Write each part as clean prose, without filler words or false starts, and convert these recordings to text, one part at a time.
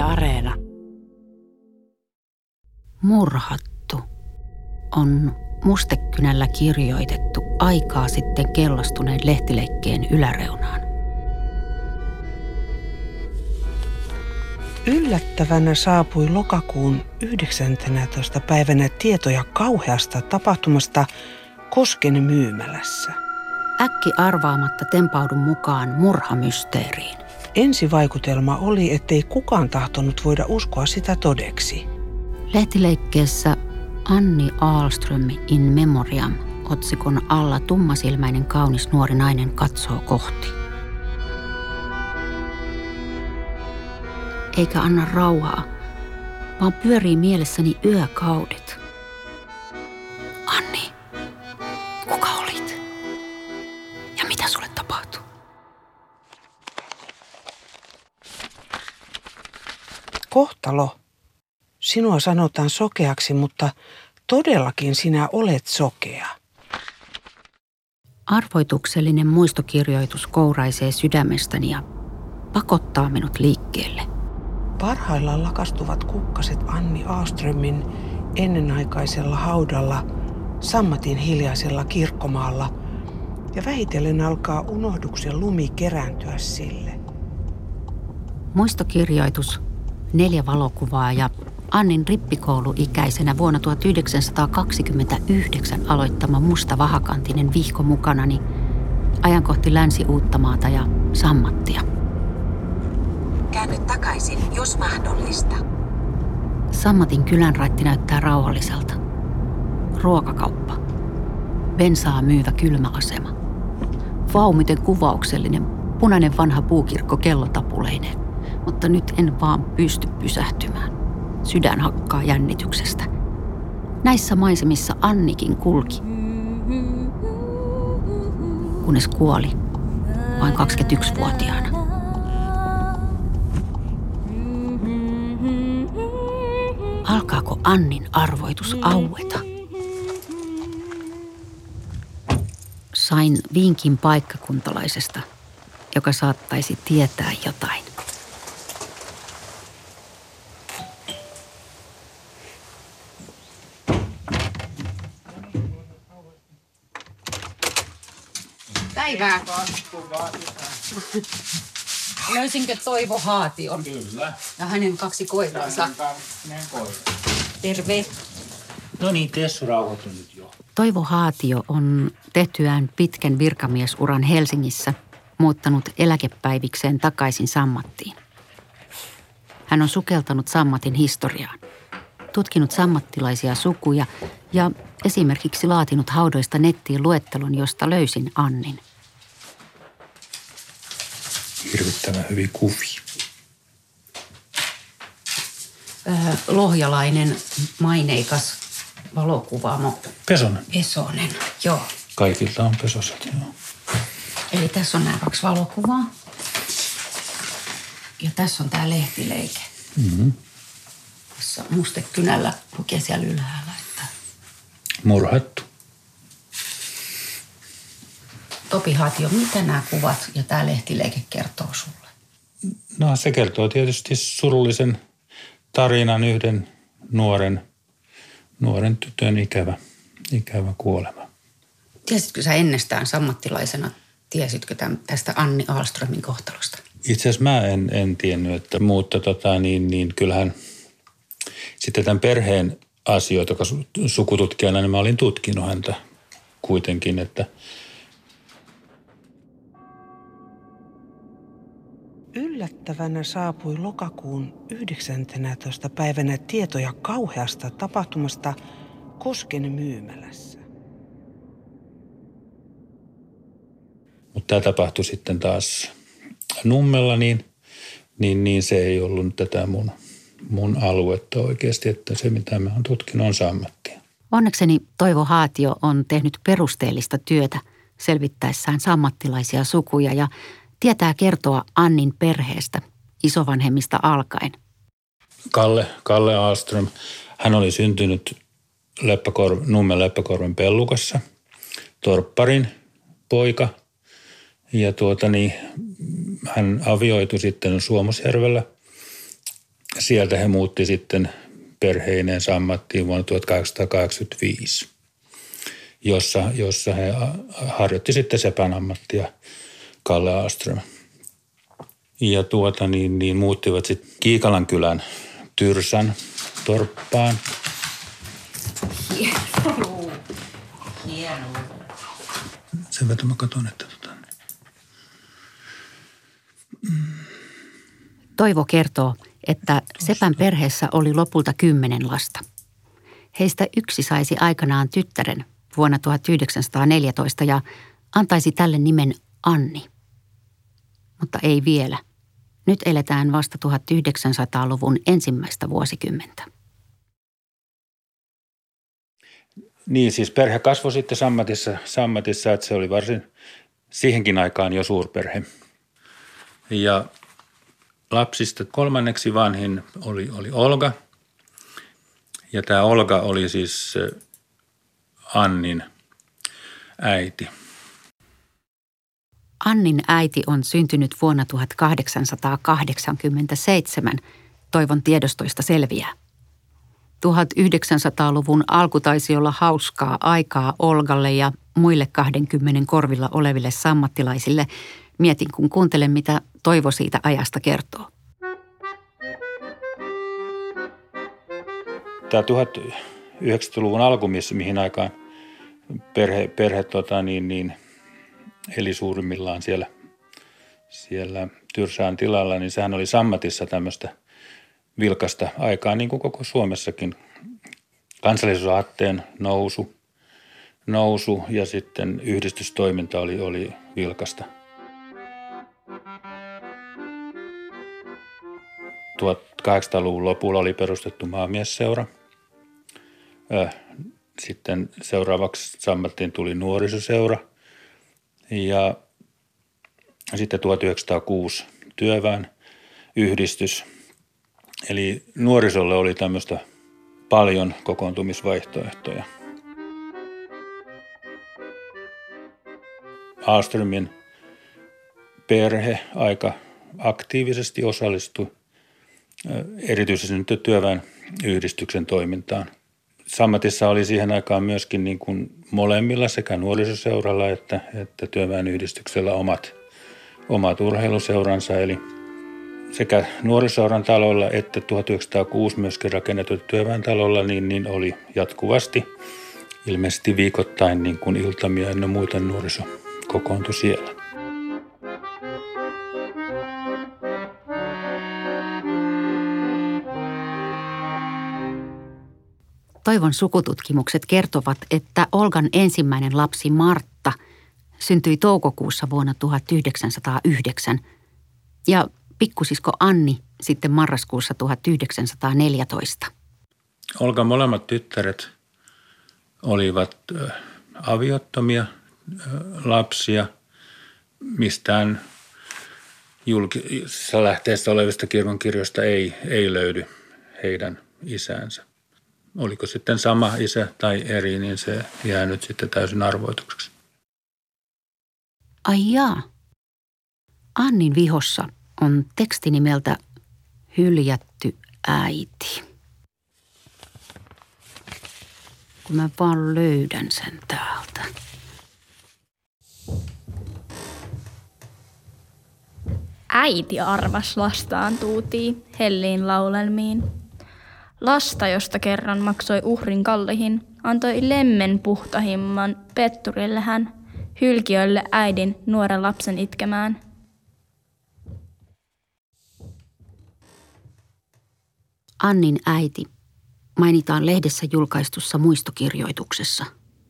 Areena. Murhattu on mustekynällä kirjoitettu aikaa sitten kellastuneen lehtileikkeen yläreunaan. Yllättävänä saapui lokakuun 19. päivänä tietoja kauheasta tapahtumasta Kosken myymälässä. Äkki arvaamatta tempaudun mukaan murhamysteeriin. Ensivaikutelma oli, ettei kukaan tahtonut voida uskoa sitä todeksi. Lehtileikkeessä Anni Ahlström in memoriam -otsikon alla tummasilmäinen kaunis nuori nainen katsoo kohti. Eikä anna rauhaa, vaan pyörii mielessäni yökaudet. Anni, kuka olit? Ja mitä sulle tapahtui? Kohtalo. Sinua sanotaan sokeaksi, mutta todellakin sinä olet sokea. Arvoituksellinen muistokirjoitus kouraisee sydämestäni ja pakottaa minut liikkeelle. Parhaillaan lakastuvat kukkaset Anni Ahlströmin ennenaikaisella haudalla Sammatin hiljaisella kirkkomaalla ja vähitellen alkaa unohduksen lumi kerääntyä sille. Muistokirjoitus, 4 valokuvaa ja Annin rippikouluikäisenä vuonna 1929 aloittama musta vahakantinen vihko mukanani ajan kohti Länsi-Uuttamaata ja Sammattia. Käänny takaisin, jos mahdollista. Sammatin kylänraitti näyttää rauhalliselta. Ruokakauppa. Bensaa myyvä kylmäasema. Vau, miten kuvauksellinen, punainen vanha puukirkko kellotapuleineen. Mutta nyt en vaan pysty pysähtymään. Sydän hakkaa jännityksestä. Näissä maisemissa Annikin kulki. Kunnes kuoli vain 21-vuotiaana. Alkaako Annin arvoitus aueta? Sain vinkin paikkakuntalaisesta, joka saattaisi tietää jotain. Päivää. Löysinkö Toivo Haation? Kyllä. Ja hänen 2 koiraansa. Terve. No niin, Tessu rauhoitu nyt jo. Toivo Haatio on tehtyään pitkän virkamiesuran Helsingissä muuttanut eläkepäivikseen takaisin Sammattiin. Hän on sukeltanut Sammatin historiaan, tutkinut sammattilaisia sukuja ja esimerkiksi laatinut haudoista nettiin luettelon, josta löysin Annin. Hirvittävän hyviä kuvia. Lohjalainen maineikas valokuvaamo. Pesonen, joo. Kaikilta on Pesosat, joo. Eli tässä on nämä 2 valokuvaa. Ja tässä on tämä lehtileike. Mm-hmm. Tässä mustekynällä lukee siellä ylhäällä, että Murhattu. Topi Haatio, mitä nämä kuvat ja tämä lehtileike kertoo sulle? No se kertoo tietysti surullisen tarinan yhden nuoren tytön ikävä kuolema. Tiesitkö sä ennestään sammattilaisena, tiesitkö tästä Anni Ahlströmin kohtalosta? Itse asiassa mä en tiennyt, mutta kyllähän sitten tämän perheen asioita, joka sukututkijana, niin mä olin tutkinut häntä kuitenkin, että Yllättävänä saapui lokakuun 19. päivänä tietoja kauheasta tapahtumasta Kosken myymälässä. Mutta tämä tapahtui sitten taas Nummella, niin se ei ollut tätä mun aluetta oikeasti, että se mitä mä oon tutkinut on Sammattia. Onnekseni Toivo Haatio on tehnyt perusteellista työtä selvittäessään sammattilaisia sukuja ja tietää kertoa Annin perheestä isovanhemmista alkaen. Kalle Ahlström, hän oli syntynyt Nummen Leppäkorven Pellukassa, torpparin poika. Ja hän avioitui sitten Suomusjärvellä sieltä he muutti sitten perheineen Sammattiin vuonna 1885, jossa he harjoitti sitten sepän ammattia, Kalle Ahlström. Ja muuttivat sitten Kiikalan kylän Tyrsän torppaan. Hienoa. Sen verran mä katson, että Toivo kertoo, että sepän perheessä oli lopulta 10 lasta. Heistä yksi saisi aikanaan tyttären vuonna 1914 ja antaisi tälle nimen Anni. Mutta ei vielä. Nyt eletään vasta 1900-luvun ensimmäistä vuosikymmentä. Niin, siis perhe kasvoi sitten Sammatissa, että se oli varsin siihenkin aikaan jo suurperhe. Ja lapsista 3. vanhin oli Olga. Ja tämä Olga oli siis Annin äiti. Annin äiti on syntynyt vuonna 1887, Toivon tiedostoista selviää. 1900-luvun alku taisi olla hauskaa aikaa Olgalle ja muille 20 korvilla oleville sammattilaisille. Mietin, kun kuuntelen, mitä Toivo siitä ajasta kertoo. Tämä 1900-luvun alku, mihin aikaan perhe eli suurimmillaan siellä Tyrsään tilalla, niin sehän oli Sammatissa tämmöistä vilkasta aikaa, niin kuin koko Suomessakin. Kansallisuusaatteen nousu ja sitten yhdistystoiminta oli vilkasta. 1800-luvun lopulla oli perustettu maamiesseura. Sitten seuraavaksi Sammattiin tuli nuorisoseura ja sitten 1906 työväen yhdistys. Eli nuorisolle oli tämmöistä paljon kokoontumisvaihtoehtoja. Ahlströmin perhe aika aktiivisesti osallistui erityisesti nyt työväen yhdistyksen toimintaan. Sammatissa oli siihen aikaan myöskin niin kuin molemmilla sekä nuorisoseuralla että työväen yhdistyksellä omat urheiluseuransa. Eli sekä nuorisoseuran talolla että 1906 myöskin rakennetulla työväen talolla niin oli jatkuvasti ilmeisesti viikoittain niin kuin iltamia ja muita nuoriso kokoontui siellä. Toivon sukututkimukset kertovat, että Olgan ensimmäinen lapsi Martta syntyi toukokuussa vuonna 1909 ja pikkusisko Anni sitten marraskuussa 1914. Olgan molemmat tyttäret olivat aviottomia lapsia. Mistään julkisessa lähteessä olevista kirkonkirjoista ei löydy heidän isänsä. Oliko sitten sama isä tai eri, niin se jää nyt sitten täysin arvoitukseksi. Ai jaa. Annin vihossa on teksti nimeltä Hyljätty äiti. Kun mä vaan löydän sen täältä. Äiti arvas lastaan tuutii helliin laulelmiin. Lasta, josta kerran maksoi uhrin kallihin, antoi lemmen puhtahimman petturille hän, hylkiölle äidin nuoren lapsen itkemään. Annin äiti mainitaan lehdessä julkaistussa muistokirjoituksessa.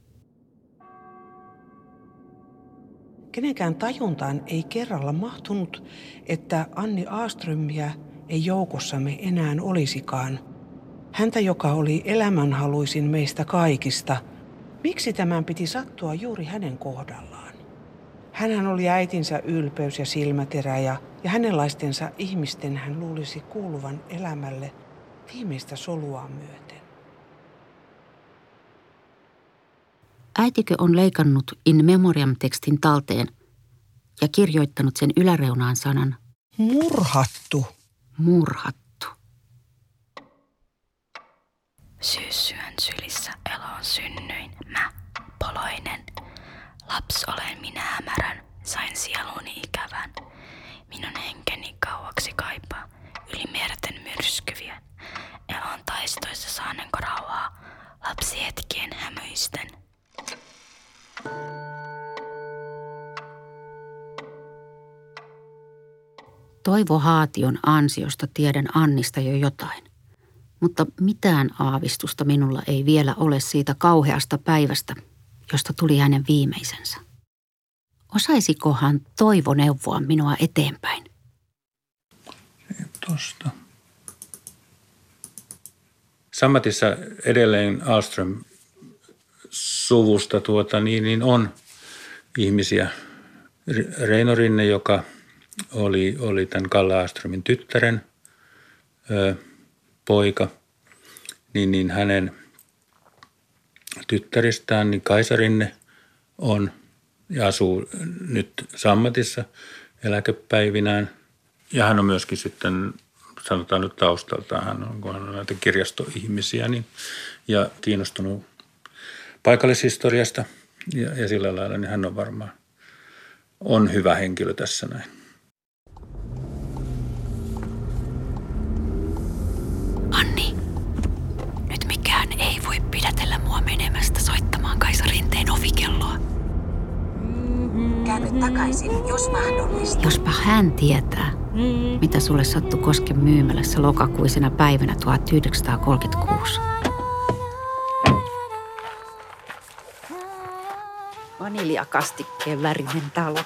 Kenenkään tajuntaan ei kerralla mahtunut, että Anni Ahlströmiä ei joukossamme enää olisikaan. Häntä, joka oli elämänhaluisin meistä kaikista. Miksi tämän piti sattua juuri hänen kohdallaan? Hänhän oli äitinsä ylpeys ja silmäterä ja hänenlaistensa ihmisten hän luulisi kuuluvan elämälle viimeistä soluaan myöten. Äitikö on leikannut in memoriam-tekstin talteen ja kirjoittanut sen yläreunaan sanan Murhattu. Murhattu. Syysyön sylissä eloon synnyin, mä, poloinen. Laps olen minä hämärän, sain sieluni ikävän. Minun henkeni kauaksi kaipaa, yli merten myrskyviä. Elon taistoissa saanenko rauhaa, lapsi hetkien hämöisten. Toivo Haation ansiosta tiedän Annista jo jotain. Mutta mitään aavistusta minulla ei vielä ole siitä kauheasta päivästä, josta tuli hänen viimeisensä. Osaisikohan Toivo neuvoa minua eteenpäin? Tuosta. Sammatissa edelleen Ahlström-suvusta niin on ihmisiä. Reino Rinne, joka oli tämän Kalle Ahlströmin tyttären poika, niin hänen tyttäristään, niin Kaisa Rinne on ja asuu nyt Sammatissa eläkepäivinään. Ja hän on myöskin sitten, sanotaan nyt taustaltaan, kun hän on näitä kirjastoihmisiä ja kiinnostunut paikallishistoriasta ja sillä lailla, niin hän on varmaan hyvä henkilö tässä näin. Anni, nyt mikään ei voi pidätellä mua menemästä soittamaan Kaisa Rinteen ovikelloa. Käänny takaisin, jos mahdollista. Jospa hän tietää, mitä sulle sattui Kosken myymälässä lokakuisena päivänä 1936. Vaniljakastikkeen värinen talo.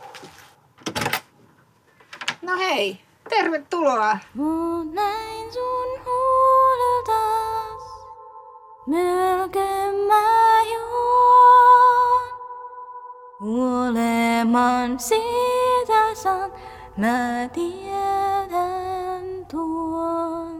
No hei, tervetuloa. Näin sun huuleltas, melkein mä juon. Kuoleman siitä saan, mä tiedän tuon.